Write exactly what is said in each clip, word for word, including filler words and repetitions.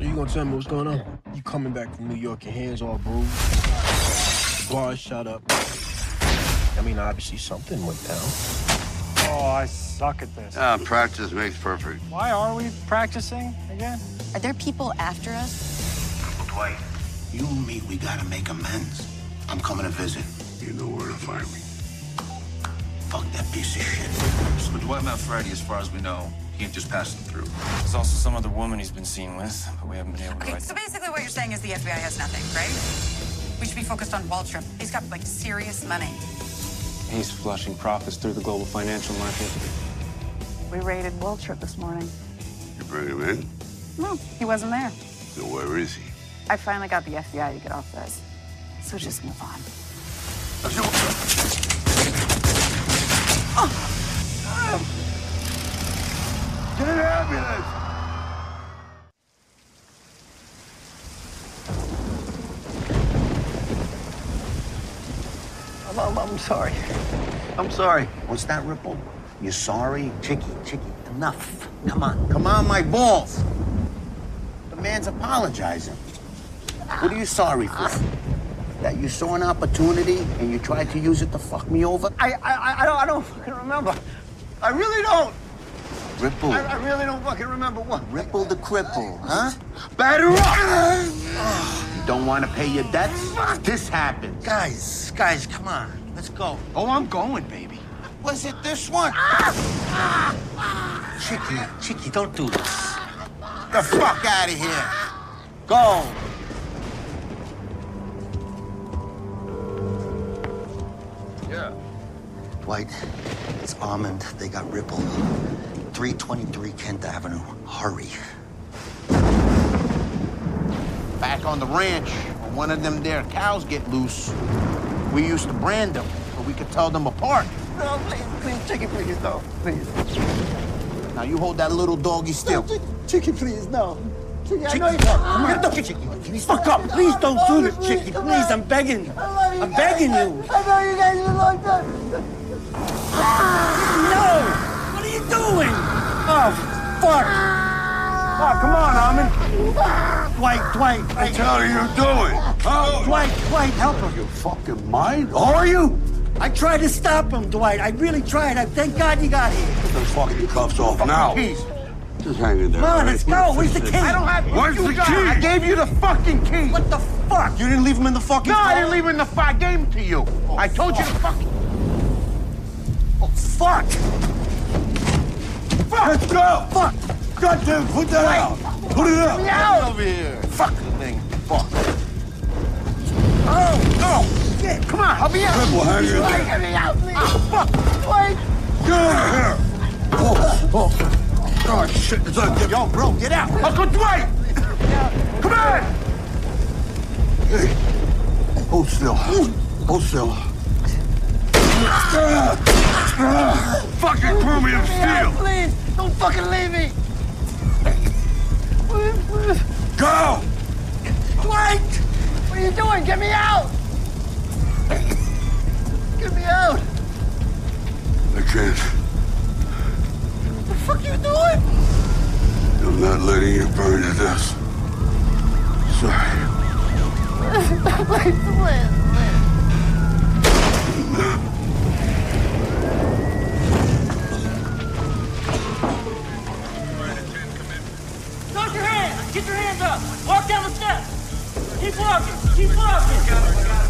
So you gonna tell me what's going on? You coming back from New York, your hands all bruised, bars shut up. I mean, obviously something went down. Oh, I suck at this. Ah, practice makes perfect. Why are we practicing again? Are there people after us? Uncle Dwight, you and me, we gotta make amends. I'm coming to visit. You know where to find me. Fuck that piece of shit. So Dwight met Freddy, as far as we know. He can't just pass him through. There's also some other woman he's been seen with, but we haven't been able to... Okay, so basically what you're saying is the F B I has nothing, right? We should be focused on Waltrip. He's got, like, serious money. He's flushing profits through the global financial market. We raided Waltrip this morning. You bring him in? No, he wasn't there. So where is he? I finally got the F B I to get off this. So just move on. Get an ambulance! I'm, I'm, I'm sorry. I'm sorry. What's that, Ripple? You sorry? Chicky, Chicky, enough. Come on. Come on, my balls. The man's apologizing. What are you sorry for? That you saw an opportunity and you tried to use it to fuck me over? I I I don't I don't fucking remember. I really don't. Ripple. I, I really don't fucking remember what. Ripple the cripple, huh? Batter up! You don't want to pay your debts? This happens. Guys, guys, come on. Let's go. Oh, I'm going, baby. Was it this one? Chicky, Chicky, don't do this. The fuck out of here. Go. Yeah. Dwight, it's Almond. They got Ripple. three twenty-three Kent Avenue. Hurry. Back on the ranch, when one of them there cows get loose, we used to brand them, so we could tell them apart. No, please, please, Chicky, please, no, please. Now you hold that little doggy still. No, Chicky, please, no. Chicky, I Chicky, know you. come on, Chicky, Chicky. Can you fuck up? Please don't do this, Chicky. Please, I'm begging you. I'm begging you. I know you guys are like that. No! What are you doing? Oh, fuck! Oh, come on, Armin. Dwight, Dwight. What the hell are you doing? Huh? Dwight, Dwight, help him. You fucking mind? Are you? I tried to stop him, Dwight. I really tried. I thank God you got here. Get those fucking cuffs off now. Keys. Just hang in there. Come on, all let's right? go. Where's the key? I don't have. Where's you the got? key? I gave you the fucking key. What the fuck? You didn't leave him in the fucking No, car? I I didn't leave him in the car. I gave him to you. Oh, I told you to fuck. fucking. Oh, fuck! Fuck! Let's go! Fuck! Goddamn, put that out! Put it out! Get out! Over here. Fuck the thing. Fuck. Oh! Oh! Shit! Come on! Help me out. Ripple, hang in Dwight, there. get me out, please! Oh, fuck! Dwight! Get out of here! Oh, oh. Oh, shit, it's like... Yo, bro, get out. Uncle Dwight! Come on! Hey, hold still. Hold still. Fucking chromium Get me out, steel! please! Don't fucking leave me! Please, please. Go! Dwight! What are you doing? Get me out! Get me out! I can't. What the fuck are you doing? I'm not letting you burn to death. Sorry. Please, please, please. Drop your hands! Get your hands up! Walk down the steps! Keep walking! Keep walking!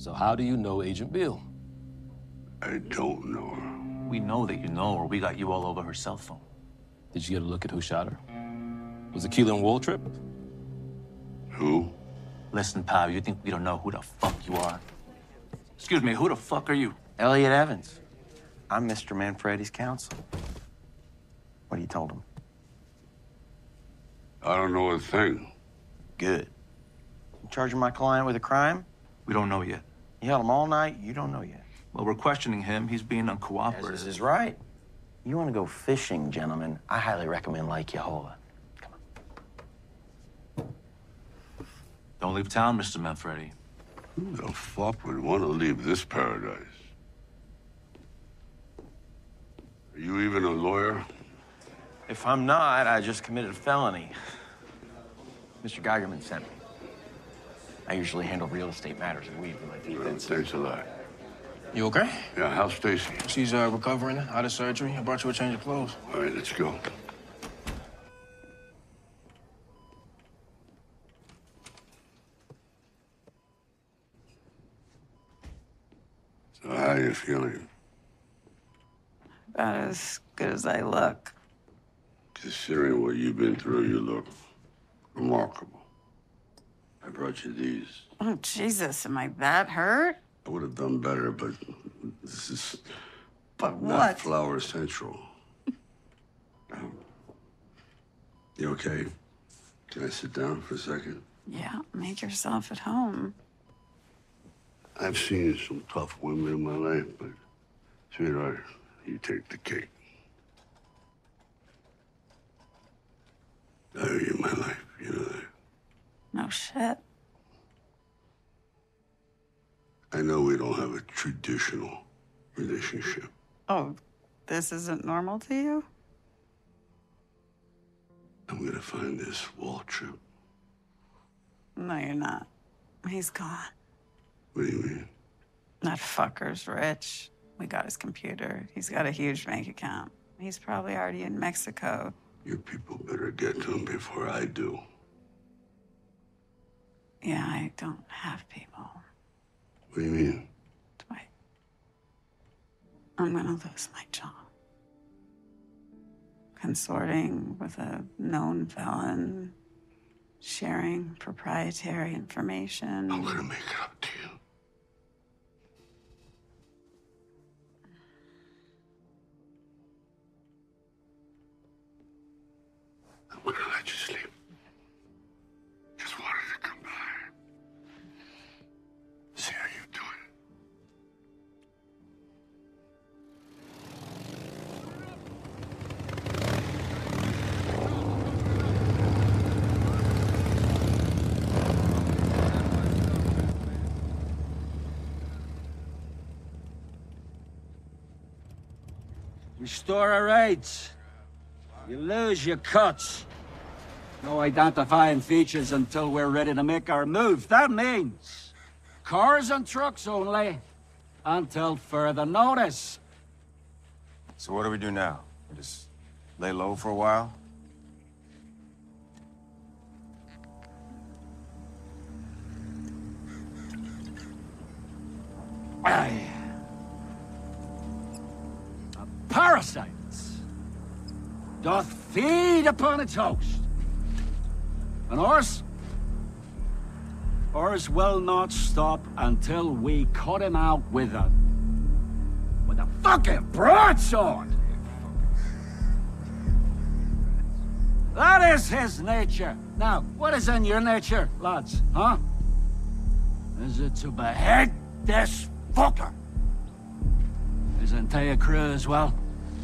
So how do you know Agent Beale? I don't know her. We know that you know her. We got you all over her cell phone. Did you get a look at who shot her? Was it Keelan Waltrip? Who? Listen, pal, you think we don't know who the fuck you are? Excuse me, who the fuck are you? Elliot Evans. I'm Mister Manfredi's counsel. What have you told him? I don't know a thing. Good. You charging my client with a crime? We don't know yet. You held him all night? You don't know yet. Well, we're questioning him. He's being uncooperative. As is his right. You want to go fishing, gentlemen? I highly recommend Lake Yahola. Come on. Don't leave town, Mister Manfredi. Who the fuck would want to leave this paradise? Are you even a lawyer? If I'm not, I just committed a felony. Mister Geigerman sent me. I usually handle real estate matters and weed with my defense. Thanks a lot. You okay? Yeah, how's Stacy? She's uh, recovering, out of surgery. I brought you a change of clothes. All right, let's go. So how are you feeling? About as good as I look. Considering what you've been through, you look remarkable. I brought you these. Oh, Jesus, am I that hurt? I would have done better, but this is But not what? Flower Central. um, you okay? Can I sit down for a second? Yeah, make yourself at home. I've seen some tough women in my life, but sweetheart, you take the cake. I owe you my life, you know that. No shit. I know we don't have a traditional relationship. Oh, this isn't normal to you? I'm gonna find this Waltrip. No, you're not. He's gone. What do you mean? That fucker's rich. We got his computer. He's got a huge bank account. He's probably already in Mexico. Your people better get to him before I do. Yeah, I don't have people. What do you mean? Dwight, I'm gonna lose my job. Consorting with a known felon, sharing proprietary information. I'm gonna make it up to you. I'm gonna let you sleep. Just wanted to come by. See how you doing. Restore our rights. You lose your cuts. No identifying features until we're ready to make our move. That means cars and trucks only until further notice. So what do we do now? We just lay low for a while? Aye. A parasite doth feed upon its host. And ours? Ours will not stop until we cut him out with a... with a fucking broadsword! That is his nature. Now, what is in your nature, lads, huh? Is it to behead this fucker? His entire crew as well?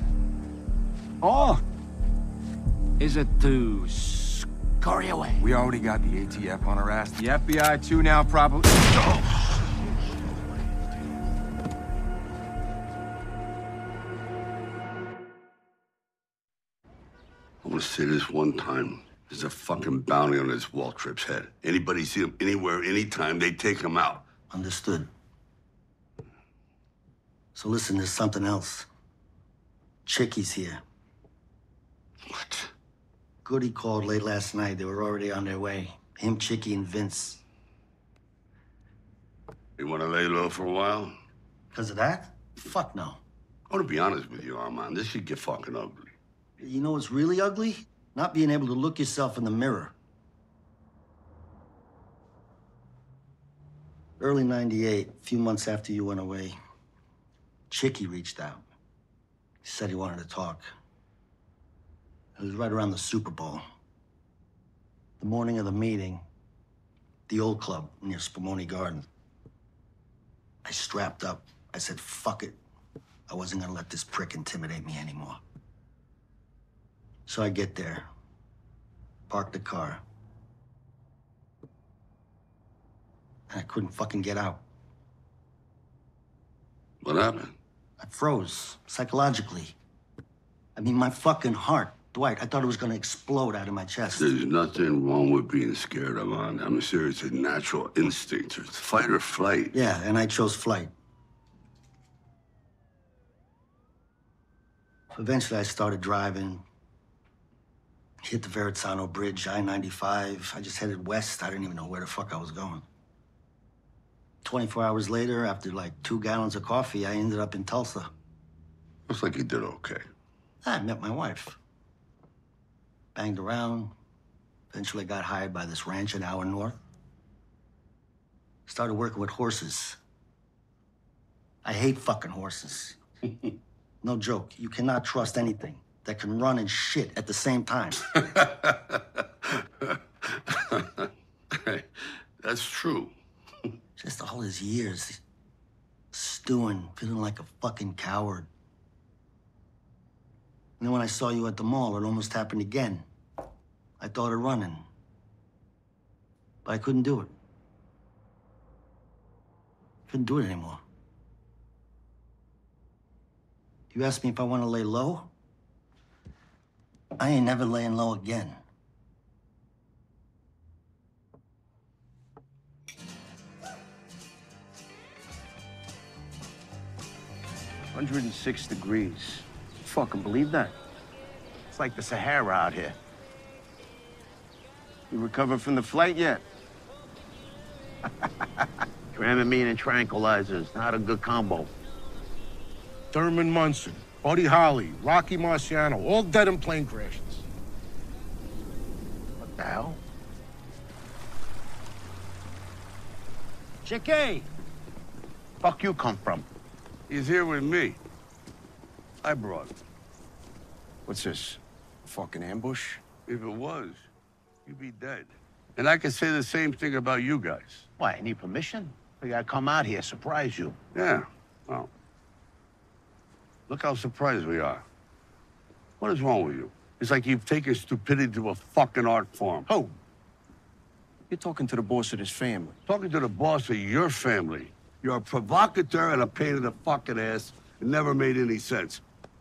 Or is it to scurry away? We already got the A T F on our ass. The F B I too now, probably. I'm gonna say this one time. There's a fucking bounty on this Waltrip's head. Anybody see him anywhere, anytime, they take him out. Understood. So listen, there's something else. Chicky's here. What? Goody called late last night. They were already on their way. Him, Chicky, and Vince. You want to lay low for a while? Because of that? Fuck no. I want to be honest with you, Armand. This should get fucking ugly. You know what's really ugly? Not being able to look yourself in the mirror. Early ninety-eight, a few months after you went away, Chicky reached out. He said he wanted to talk. It was right around the Super Bowl. The morning of the meeting, the old club near Spumoni Garden. I strapped up. I said, fuck it. I wasn't gonna let this prick intimidate me anymore. So I get there, park the car, and I couldn't fucking get out. What happened? I froze, psychologically. I mean, my fucking heart, Dwight, I thought it was gonna explode out of my chest. There's nothing wrong with being scared, Armand. I'm serious. It's a natural instinct. It's fight or flight. Yeah, and I chose flight. Eventually, I started driving. Hit the Verrazzano Bridge, I ninety-five. I just headed west. I didn't even know where the fuck I was going. twenty-four hours later, after like two gallons of coffee, I ended up in Tulsa. Looks like you did okay. I met my wife. Banged around. Eventually got hired by this ranch an hour north. Started working with horses. I hate fucking horses. No joke. You cannot trust anything that can run and shit at the same time. That's true. Just all his years, stewing, feeling like a fucking coward. And then when I saw you at the mall, it almost happened again. I thought of running, but I couldn't do it. Couldn't do it anymore. You asked me if I want to lay low? I ain't never laying low again. one hundred six degrees. Fucking believe that? It's like the Sahara out here. You recovered from the flight yet? Dramamine and tranquilizers, not a good combo. Thurman Munson, Buddy Holly, Rocky Marciano, all dead in plane crashes. What the hell? Chicky! Fuck you come from? He's here with me. I brought him. What's this? Fucking ambush? If it was, you'd be dead. And I could say the same thing about you guys. Why, I need permission? We gotta come out here, surprise you. Yeah, well, look how surprised we are. What is wrong with you? It's like you've taken stupidity to a fucking art form. Who? You're talking to the boss of this family. Talking to the boss of your family. You're a provocateur and a pain in the fucking ass. It never made any sense.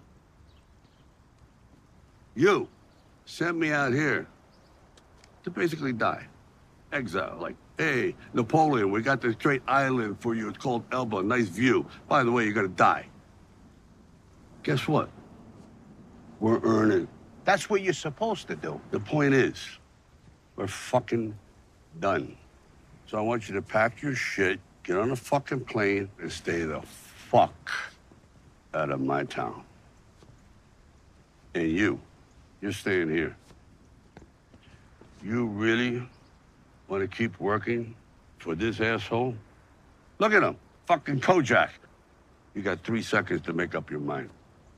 You sent me out here to basically die. Exile, like, hey, Napoleon, we got this great island for you. It's called Elba, nice view. By the way, you're gonna die. Guess what? We're earning. That's what you're supposed to do. The point is, we're fucking done. So I want you to pack your shit, get on a fucking plane, and stay the fuck out of my town. And you, you're staying here. You really want to keep working for this asshole? Look at him, fucking Kojak. You got three seconds to make up your mind.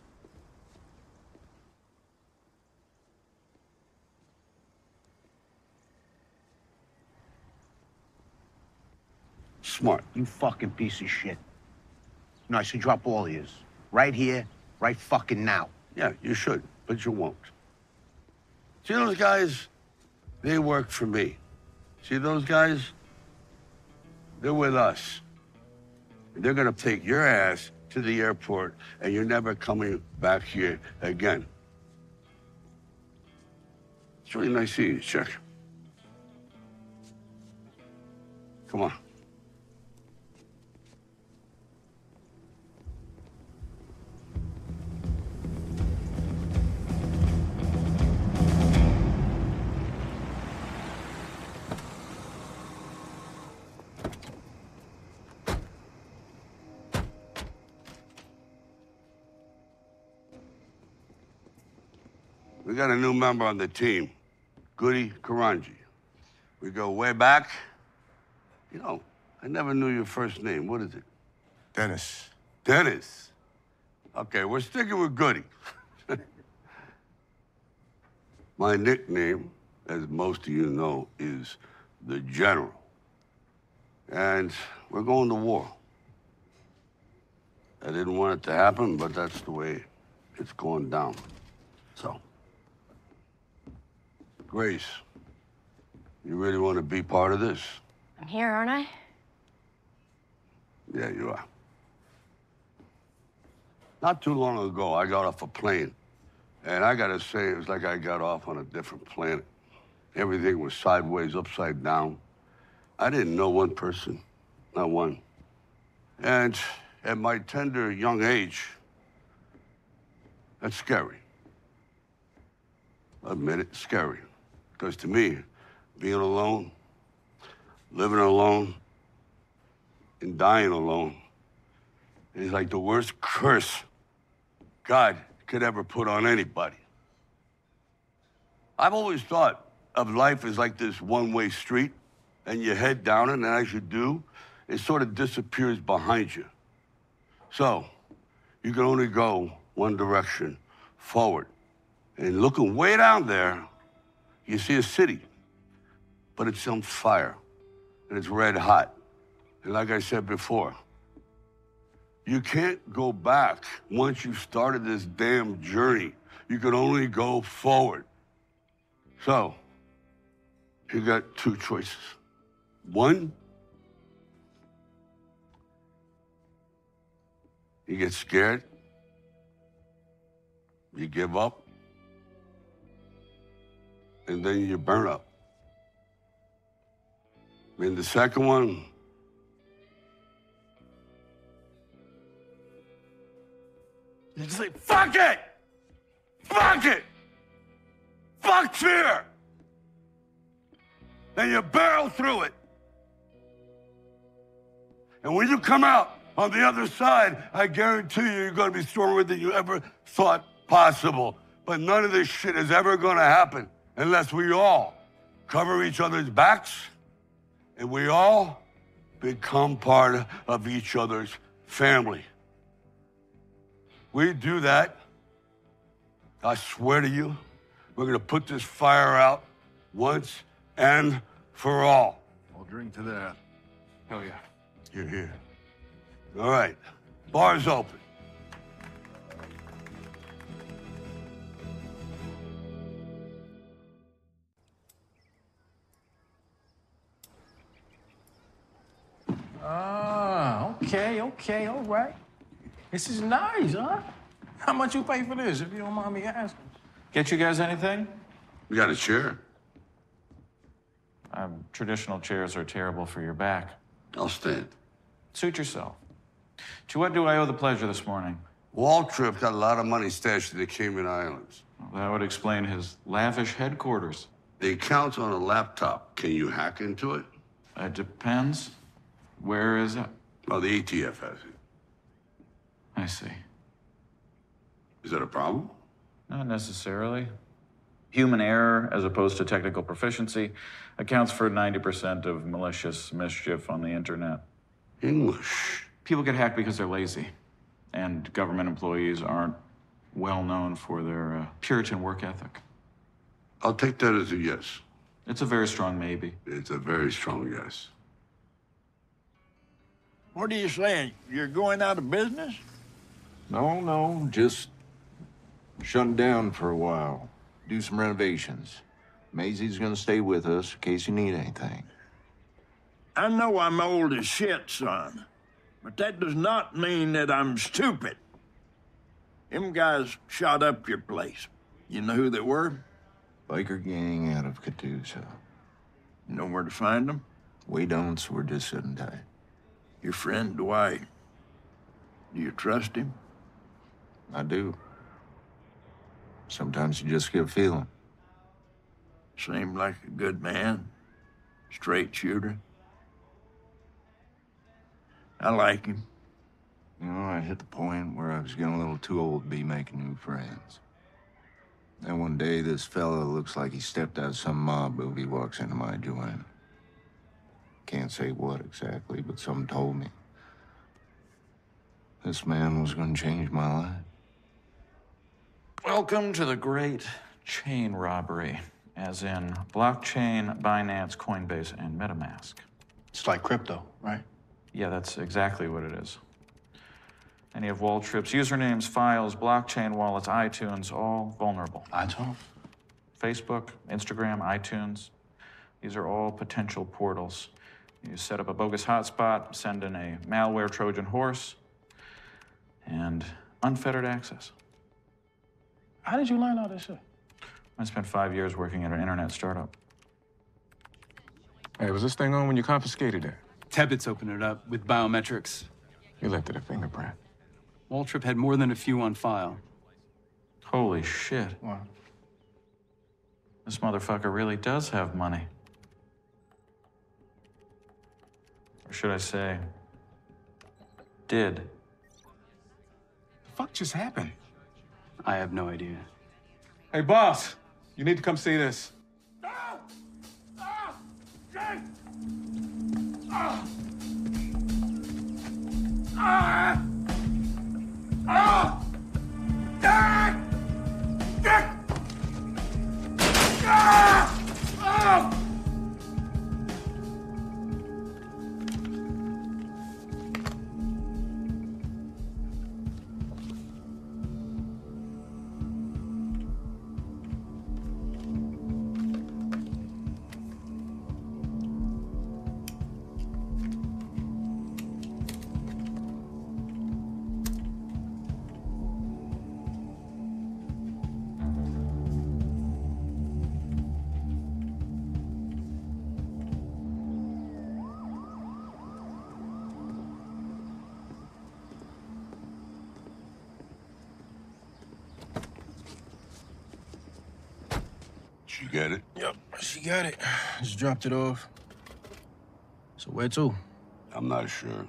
Smart. You fucking piece of shit. No, I should drop all of yours. Right here, right fucking now. Yeah, you should, but you won't. See those guys? They work for me. See those guys? They're with us. They're gonna take your ass to the airport, and you're never coming back here again. It's really nice seeing you, Chuck. Come on. we got a new member on the team, Goody Karanji. We go way back. You know, I never knew your first name. What is it? Dennis. Dennis. Okay, we're sticking with Goody. My nickname, as most of you know, is the General. And we're going to war. I didn't want it to happen, but that's the way it's going down. So, Grace, you really want to be part of this? I'm here, aren't I? Yeah, you are. Not too long ago, I got off a plane. And I gotta say, it was like I got off on a different planet. Everything was sideways, upside down. I didn't know one person, not one. And at my tender young age, that's scary. I admit it, scary. Because to me, being alone, living alone, and dying alone is like the worst curse God could ever put on anybody. I've always thought of life as like this one-way street, and you head down it, and as you do, it sort of disappears behind you. So, you can only go one direction, forward. And looking way down there, you see a city, but it's on fire, and it's red hot. And like I said before, you can't go back once you've started this damn journey. You can only go forward. So, you got two choices. One, you get scared, you give up, and then you burn up. And the second one, you just say, fuck it! Fuck it! Fuck fear! And you barrel through it. And when you come out on the other side, I guarantee you, you're gonna be stronger than you ever thought possible. But none of this shit is ever gonna happen unless we all cover each other's backs and we all become part of each other's family. We do that, I swear to you, we're gonna put this fire out once and for all. I'll drink to that. Hell yeah. You're here. All right, bar's open. Ah, okay, okay, all right. This is nice, huh? How much you pay for this, if you don't mind me asking? Get you guys anything? We got a chair. Um, traditional chairs are terrible for your back. I'll stand. Suit yourself. To what do I owe the pleasure this morning? Waltrip got a lot of money stashed in the Cayman Islands. Well, that would explain his lavish headquarters. The account's on a laptop. Can you hack into it? It depends. Where is it? Well, the A T F has it. I see. Is that a problem? Not necessarily. Human error, as opposed to technical proficiency, accounts for ninety percent of malicious mischief on the internet. English. People get hacked because they're lazy, and government employees aren't well known for their uh, Puritan work ethic. I'll take that as a yes. It's a very strong maybe. It's a very strong yes. What are you saying? You're going out of business? No, no, just shutting down for a while. Do some renovations. Maisie's gonna stay with us in case you need anything. I know I'm old as shit, son, but that does not mean that I'm stupid. Them guys shot up your place. You know who they were? Biker gang out of Catoosa. You know where to find them? We don't, so we're just sitting tight. Your friend Dwight, do you trust him? I do. Sometimes you just get a feeling. Seemed like a good man, straight shooter. I like him. You know, I hit the point where I was getting a little too old to be making new friends. Then one day, this fella looks like he stepped out of some mob movie, walks into my joint. Can't say what exactly, but something told me this man was gonna change my life. Welcome to the great chain robbery, as in blockchain, Binance, Coinbase, and MetaMask. It's like crypto, right? Yeah, that's exactly what it is. Any of Waltrip's usernames, files, blockchain wallets, iTunes, all vulnerable. iTunes? Facebook, Instagram, iTunes. These are all potential portals. You set up a bogus hotspot, send in a malware Trojan horse, and unfettered access. How did you learn all this shit? I spent five years working at an internet startup. Hey, was this thing on when you confiscated it? Tebbets opened it up with biometrics. You left it a fingerprint. Waltrip had more than a few on file. Holy shit. Wow. This motherfucker really does have money. Or should I say, did. The fuck just happened? I have no idea. Hey, boss, you need to come see this. She get it? Yep, she got it. Just dropped it off. So where to? I'm not sure.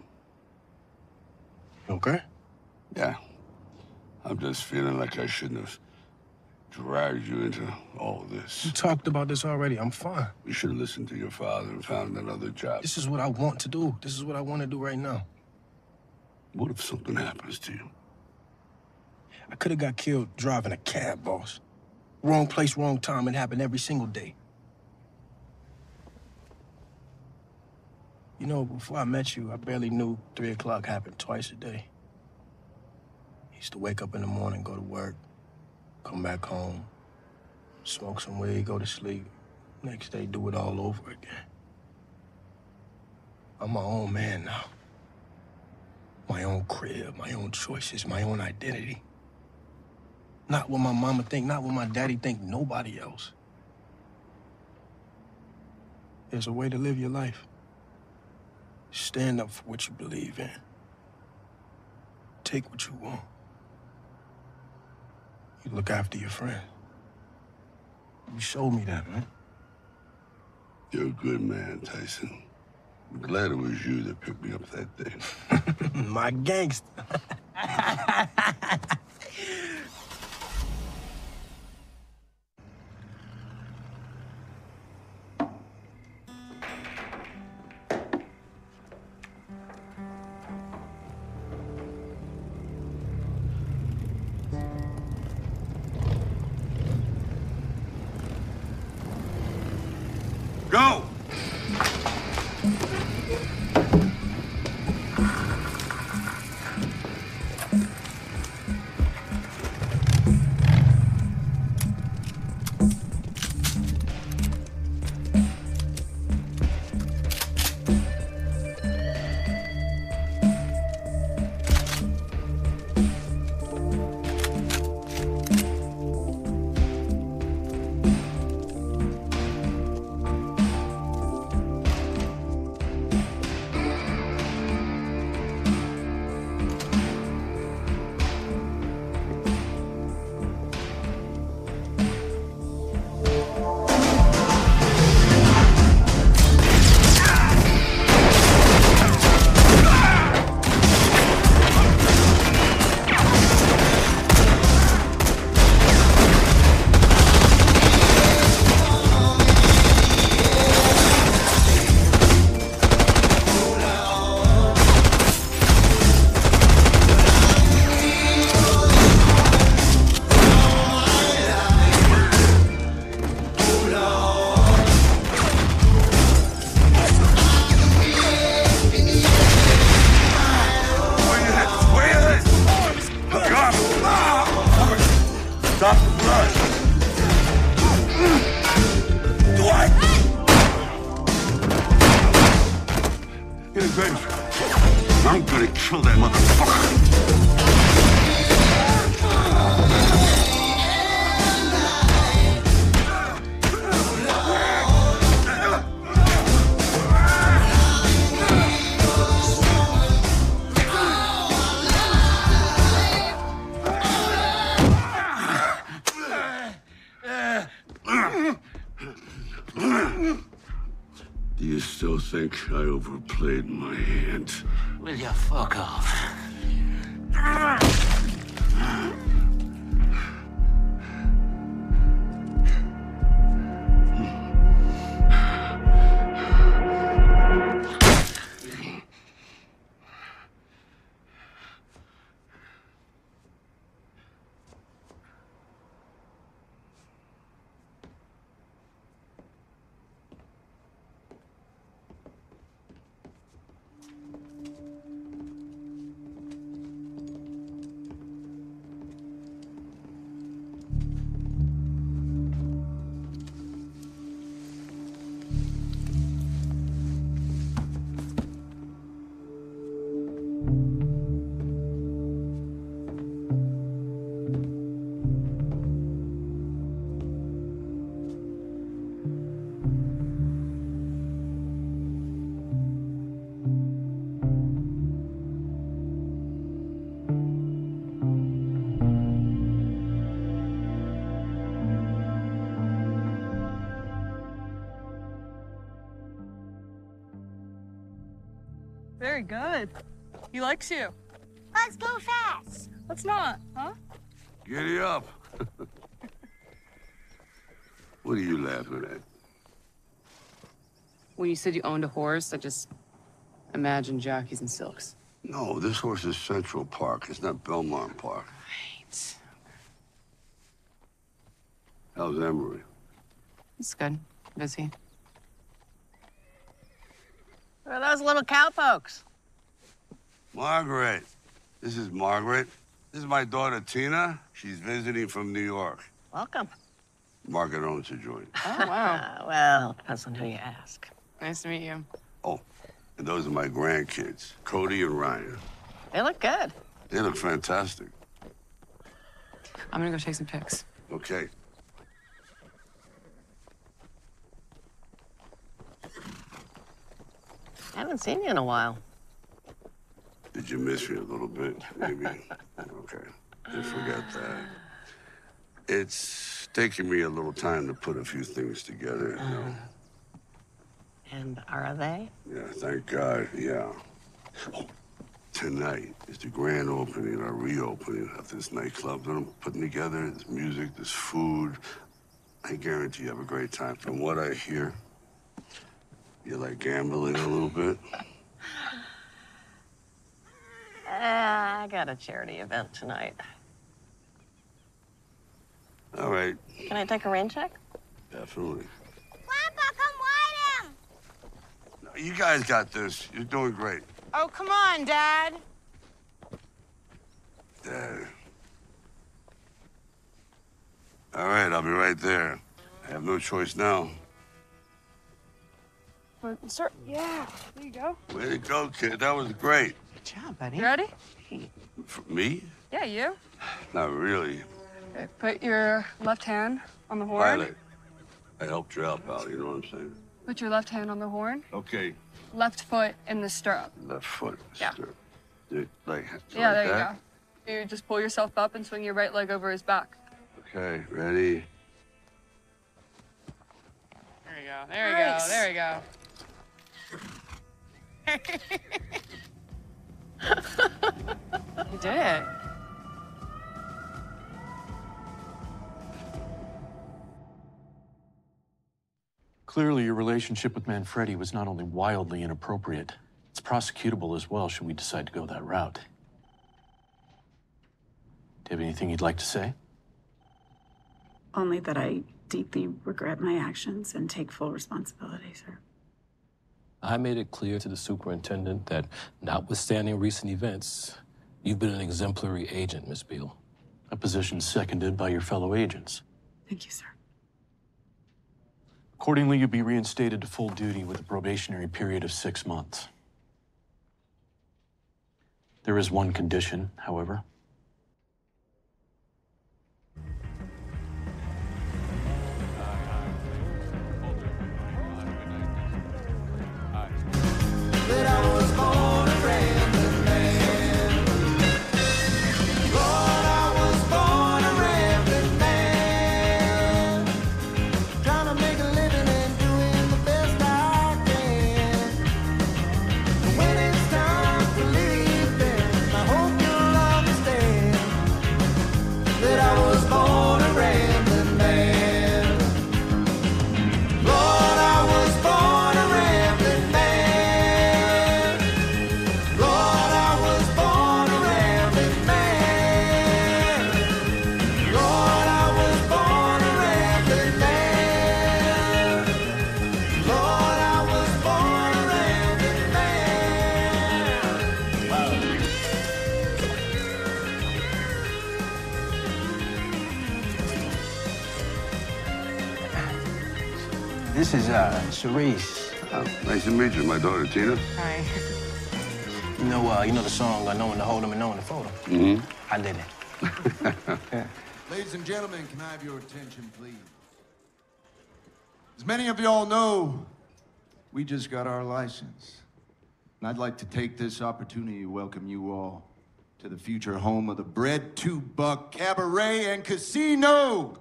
Okay? Yeah. I'm just feeling like I shouldn't have dragged you into all this. You talked about this already. I'm fine. You should have listened to your father and found another job. This is what I want to do. This is what I want to do right now. What if something happens to you? I could have got killed driving a cab, boss. Wrong place, wrong time. It happened every single day. You know, before I met you, I barely knew three o'clock happened twice a day. I used to wake up in the morning, go to work, come back home, smoke some weed, go to sleep. Next day, do it all over again. I'm my own man now. My own crib, my own choices, my own identity. Not what my mama think, not what my daddy think, nobody else. There's a way to live your life. Stand up for what you believe in. Take what you want. You look after your friends. You showed me that, man. You're a good man, Tyson. I'm glad it was you that picked me up that day. My gangster. Go! Do you still think I overplayed my hand? Will you fuck off? Very good. He likes you. Let's go fast. Let's not, huh? Giddy up. What are you laughing at? When you said you owned a horse, I just imagined jockeys and silks. No, this horse is Central Park. It's not Belmont Park. Right. How's Emery? It's good. Busy. Who are those little cowpokes? Margaret. This is Margaret. This is my daughter, Tina. She's visiting from New York. Welcome. Margaret owns the joint. Oh, wow. Uh, well, depends on who you ask. Nice to meet you. Oh, and those are my grandkids, Cody and Ryan. They look good. They look fantastic. I'm gonna go take some pics. Okay. I haven't seen you in a while. Did you miss me a little bit? Maybe. Okay. Just forget that. It's taking me a little time to put a few things together, you know. And are they? Yeah, thank God, yeah. Oh, tonight is the grand opening or reopening of this nightclub that I'm putting together. There's music, there's food. I guarantee you have a great time. From what I hear, you like gambling a little bit? Uh, I got a charity event tonight. All right. Can I take a rain check? Definitely. Grandpa, come white him! No, you guys got this. You're doing great. Oh, come on, Dad. Dad. All right, I'll be right there. I have no choice now. But, sir, yeah, there you go. Way to go, kid. That was great. Good job, buddy. You ready? For me? Yeah, you. Not really. Okay, put your left hand on the horn. Violet, I helped you out, pal. You know what I'm saying? Put your left hand on the horn. Okay. Left foot in the stirrup. Left foot. Yeah. Stir. Dude, like, so Yeah, like there that? you go. You just pull yourself up and swing your right leg over his back. Okay, ready? There you go. There you Nice. go. There you go. You did it. Clearly, your relationship with Manfredi was not only wildly inappropriate, it's prosecutable as well should we decide to go that route. Do you have anything you'd like to say? Only that I deeply regret my actions and take full responsibility, sir. I made it clear to the superintendent that, notwithstanding recent events, you've been an exemplary agent, Miss Beale. A position seconded by your fellow agents. Thank you, sir. Accordingly, you'll be reinstated to full duty with a probationary period of six months. There is one condition, however. Trying to make a This is, uh, Cerise. Oh, nice to meet you, my daughter, Tina. Hi. You know, uh, you know the song, uh, Knowing to Hold 'em and Knowing to Fold 'em? Mm-hmm. I did it. Ladies and gentlemen, can I have your attention, please? As many of y'all know, we just got our license. And I'd like to take this opportunity to welcome you all to the future home of the Bread Two Buck Cabaret and Casino.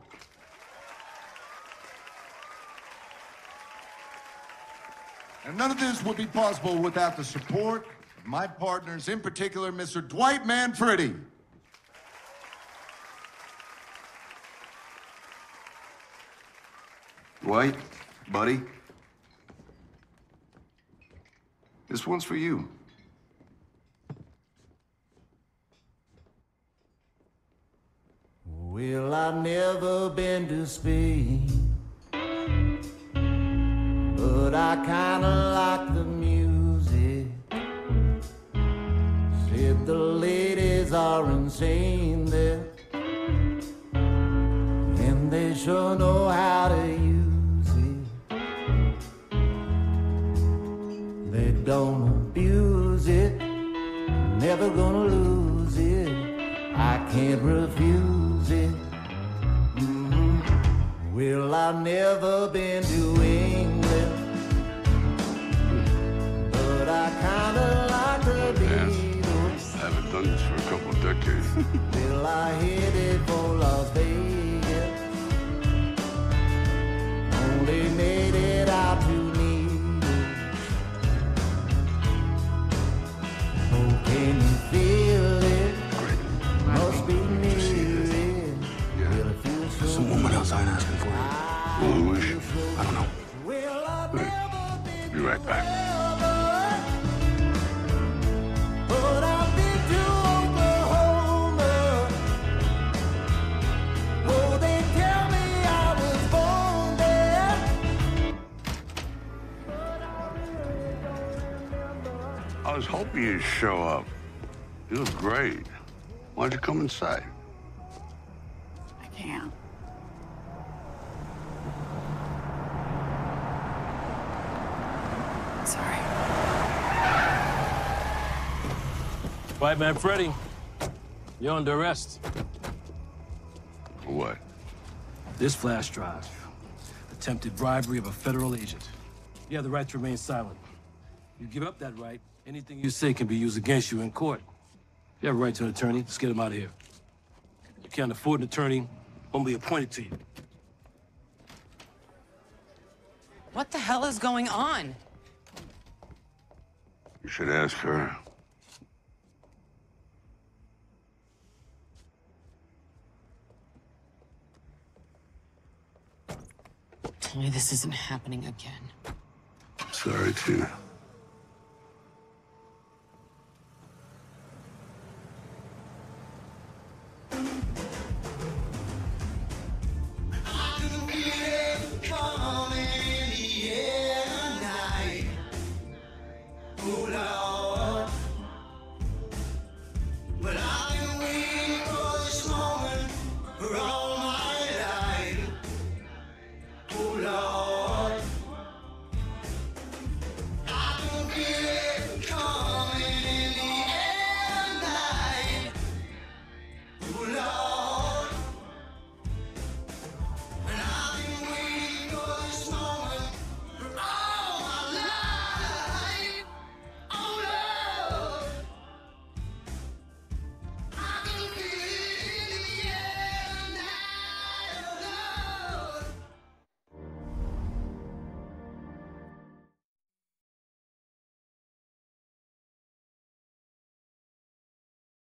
And none of this would be possible without the support of my partners, in particular, Mister Dwight Manfredi. Dwight, buddy, this one's for you. Well, I've never been to Spain, but I kinda like the music. Said the ladies are insane there, and they sure know how to use it. They don't abuse it, never gonna lose it. I can't refuse it. Mm-hmm. Well, I've never been to England, but I kinda like the Beatles. I haven't done this for a couple of decades. Well, I headed for Las Vegas, only made it out to Needles. Oh, can you feel it? Must be near it. Well, it feels so. Some woman outside asking for you. Well, who is she? I don't know. Hey, be right back. But I've been to Oklahoma. Oh, they tell me I was born there. I was hoping you'd show up. You look great. Why'd you come inside? I can't. Sorry. White man Freddy, you're under arrest. For what? This flash drive. Attempted bribery of a federal agent. You have the right to remain silent. You give up that right, anything you say can be used against you in court. You have a right to an attorney. Let's get him out of here. You can't afford an attorney, only appointed to you. What the hell is going on? You should ask her. Tell me this isn't happening again. Sorry, Tina.